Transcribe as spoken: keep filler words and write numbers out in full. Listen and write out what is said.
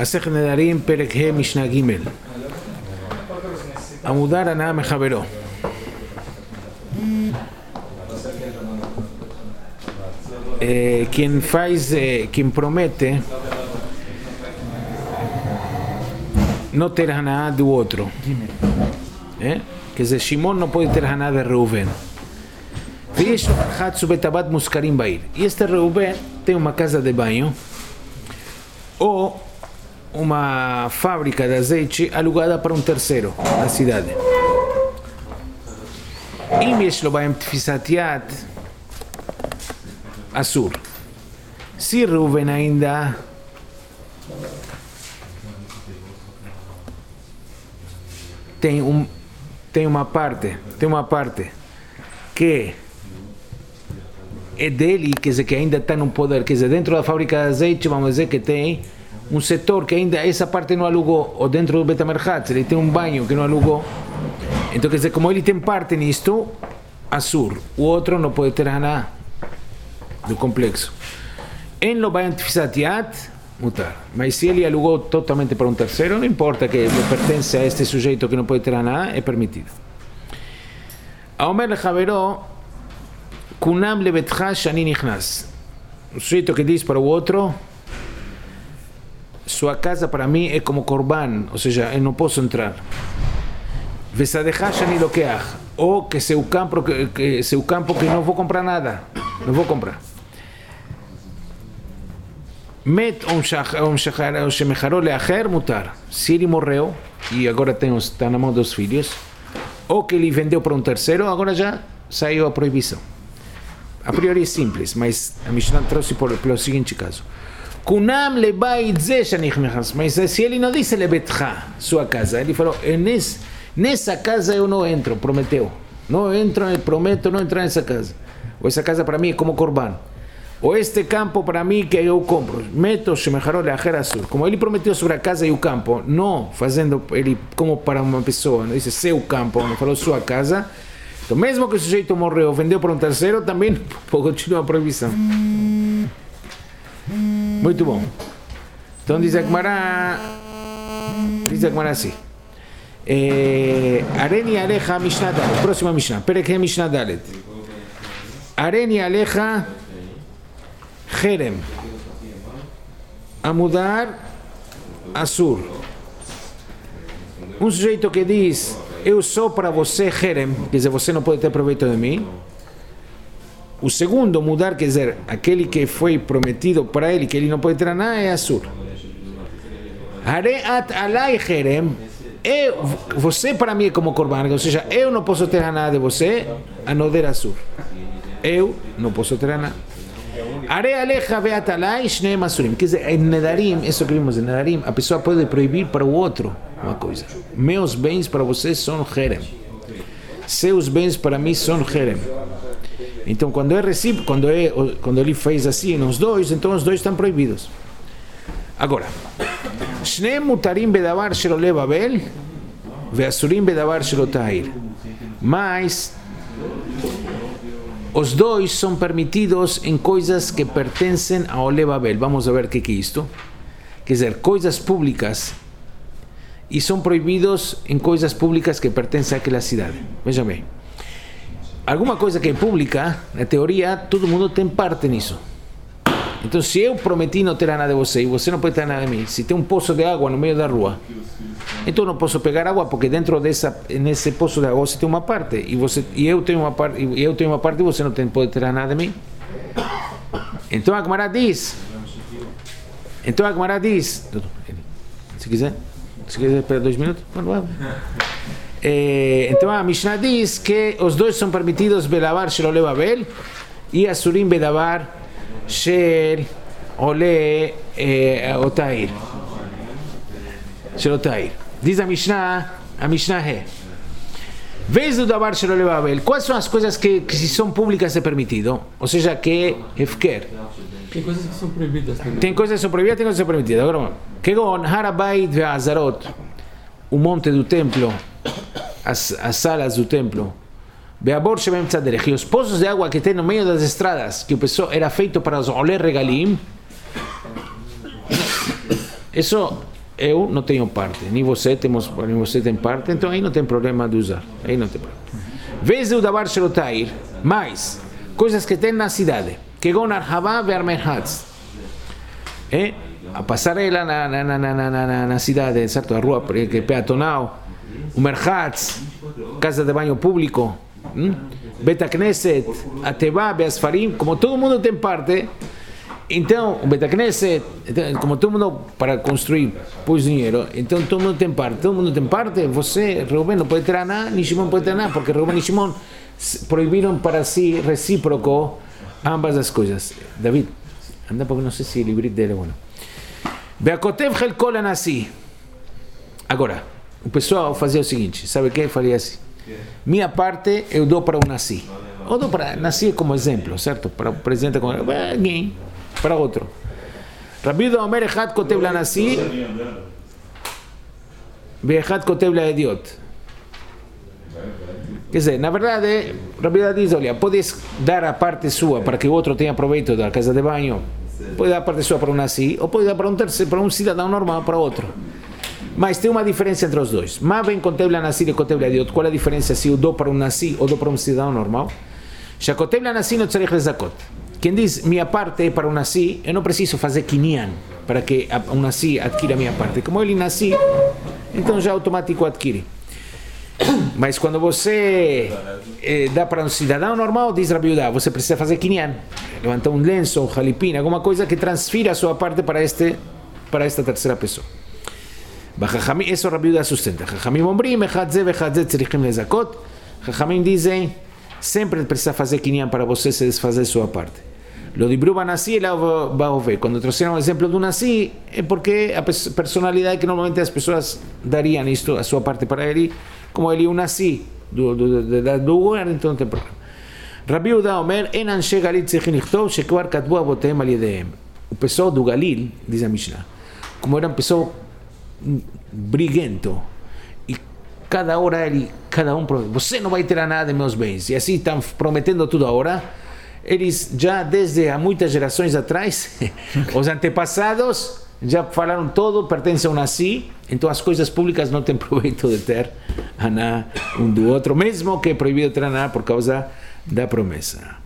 Masech Nedarim Perek He Mishnah Gimel. Amudar Ana Mejavero. Eh, quien faz, eh, quien promete não ter Haná do outro. Eh? Quer dizer, Shimon não pode ter Haná de Reuven. E este Reuven tem uma casa de banho ou uma fábrica de azeite alugada para um terceiro na cidade. אם יש לו בהם תפיסת יד, אסור. Se Reuven ainda tem um tem uma parte, tem uma parte que é dele, quer dizer, que ainda está no poder, quer dizer, dentro da fábrica de azeite, vamos dizer que tem um setor que ainda essa parte não alugou, ou dentro do Betamerchat, ele tem um banho que não alugou, então quer dizer, como ele tem parte nisto, Asur, o outro não pode ter Haná do complexo. Em lo bayan tfisat yad, mutar, mas se ele alugou totalmente para um terceiro, não importa que ele pertence a este sujeito que não pode ter Haná, é permitido. Aomer lechaveró, kunam lebetcha shani nichnas. O sujeito que diz para o outro, sua casa para mim é como korban, ou seja, eu não posso entrar. Vesadecha shani lokeach, ou que seu campo que, que seu campo que não vou comprar nada, não vou comprar. Met ou shemecharó leacher mutar. Se ele morreu e agora tem está na mão dos filhos, ou que ele vendeu para um terceiro, agora já saiu a proibição. A priori é simples, mas a Mishnah trouxe por, pelo seguinte caso. Kunam lebait ze shanich mechas. Mas se ele não disse lebetcha, sua casa, ele falou, nesse, nessa casa eu não entro, prometeu. Não entro, prometo não entrar nessa casa. Ou essa casa para mim é como korban. Ou este campo para mim que eu compro. Meto shemecharó leacher asur. Como ele prometeu sobre a casa e o campo, não fazendo ele como para uma pessoa, não disse seu campo, não falou sua casa. Então, mesmo que o sujeito morreu, vendeu para um terceiro, também continua a proibição. Muito bom. Então diz a Gemara, diz a Gemara assim. Areni aleja Mishnah Dalet. Próxima Mishnah. Perek He Mishnah Dalet. Areni aleja Jerem. Amudar Asur. Um sujeito que diz, eu sou para você Jerem, quer dizer, você não pode ter proveito de mim. O segundo, mudar, quer dizer, aquele que foi prometido para ele, que ele não pode ter nada, é Asur. Hareat alai Jerem, você para mim é como korban, ou seja, eu não posso ter nada de você, a não der Asur. Eu não posso ter nada. Are aleja veat alai shneim asurim. Quer dizer, em Nedarim, isso que vimos em Nedarim, a pessoa pode proibir para o outro uma coisa. Meus bens para você são Jerem. Seus bens para mim são Jerem. Então, quando é recíproco, quando, é, quando ele fez assim nos dois, então os dois estão proibidos. Agora, Shneim mutarim bedavar shelo levavel veasurim bedavar shelo ta'ir. Mas os dois são permitidos em coisas que pertencem ao Levavel. Vamos ver o que é isto. Quer dizer, coisas públicas. E são proibidos em coisas públicas que pertencem àquela cidade. Veja bem. Alguma coisa que é pública, na teoria, todo mundo tem parte nisso. Então, se eu prometi não ter nada de você e você não pode ter nada de mim, se tem um poço de água no meio da rua, então eu não posso pegar água porque dentro dessa nesse poço de água você tem uma parte e você e eu tenho uma parte e eu tenho uma parte e você não tem pode ter nada de mim. Então a Gemara diz, então a Gemara diz, se quiser, se quiser esperar dois minutos, vamos. É, então a Mishnah diz que os dois são permitidos belavar shelo levavel e asurim bedavar shel ole otair. Shel otair. Diz a Mishnah, a Mishnah é: vez do davar shelo levavel, quais são as coisas que, que se são públicas é permitido? Ou seja, que é hefker. Tem coisas que são proibidas também. Tem coisas que são proibidas, tem coisas que são permitidas. Agora, que com Harabait ve'azarot, o monte do templo, as, as salas do templo, be'abor shebem tzadderech, e os poços de água que tem no meio das estradas, que o pessoal era feito para os olé regalim, isso eu não tenho parte, nem você, temos, nem você tem parte, então aí não tem problema de usar, aí não tem problema. Vez o davar shelotair, mais coisas que tem na cidade, que gon arhavá ve armerhatz, é a passarela na, na, na, na, na, na cidade, certo? A rua que é peatonal, o merhatz, casa de banho público, hum? Bet Knesset, a Tevá, Beasfarim, como todo mundo tem parte. Então, o Bet Knesset, como todo mundo para construir pôs dinheiro, então todo mundo tem parte, todo mundo tem parte. Você, Reuben, não pode ter nada, nem Shimon pode ter nada, porque Reuben e Shimon proibiram para si recíproco ambas as coisas. David, anda porque não sei se o librito dele é bueno. Beakotev Helkol Anassi. Agora, o pessoal fazia o seguinte, sabe o que? Faria assim. Minha parte eu dou para o Nasi. Ou dou para Nasi como exemplo, certo? Para o presidente, como alguém, para outro. Rabbi Yehuda Omer Echad Kotev LaNasi Ve'echad Kotev LaEdiot. Quer dizer, na verdade, Rabbi Yehuda diz, olha, podes dar a parte sua para que o outro tenha proveito da casa de banho, pode dar a parte sua para o Nasi, ou pode dar para um terceiro, para um cidadão normal, para outro. Mas tem uma diferença entre os dois. Mas vem Kotev LaNasi e Kotev LaEdiot. Qual é a diferença se eu dou para um Nasi ou dou para um cidadão normal? Kotev LaNasi não tzarich lezakot. Quem diz minha parte é para um Nasi, eu não preciso fazer kinyan para que um Nasi adquira a minha parte. Como ele Nasi, então já automático adquire. Mas quando você eh, dá para um cidadão normal, diz Rabbi Yehuda, você precisa fazer kinyan. Levantar um lenço, um jalipim, alguma coisa que transfira a sua parte para, este, para esta terceira pessoa. Isso Rabbi Yehuda sustenta. Chachamim ombrim, echadze vechadze tzrichim lezakot. Chachamim dizem, sempre precisa fazer kinyan para você se desfazer sua parte. Lo de Bruba Nasi, ela vai ver. Quando trouxeram o exemplo do Nasi, é porque a personalidade que normalmente as pessoas dariam isto, a sua parte para ele, como ele é um Nasi do, do, do, do governo, então não tem problema. Rabbi Yehuda Omer, en anshe Galil tzrichim lichtov, shekvar katbu avotehem al yedehem. O pessoal do Galil, diz a Mishnah, como era um pessoal briguento, e cada hora ele, cada um, você não vai ter nada de meus bens, e assim estão prometendo tudo agora. Eles já desde há muitas gerações atrás, os antepassados já falaram todo, pertence a um Nasi, então as coisas públicas não têm proveito de ter aná um do outro, mesmo que é proibido ter aná por causa da promessa.